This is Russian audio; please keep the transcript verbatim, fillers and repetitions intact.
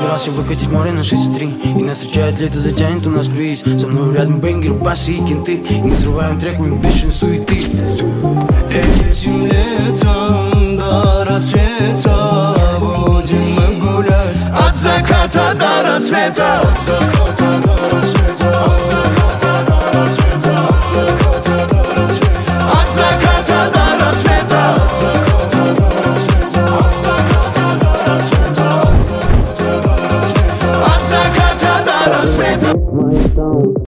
Собрался выкатить море на шесть три, и нас встречает лето, затянет у нас круиз. Со мной рядом бенгер, басы и кенты, и мы взрываем трек, мы бешеные суеты. Этим летом до рассвета будем мы гулять. От заката до рассвета, от заката до рассвета.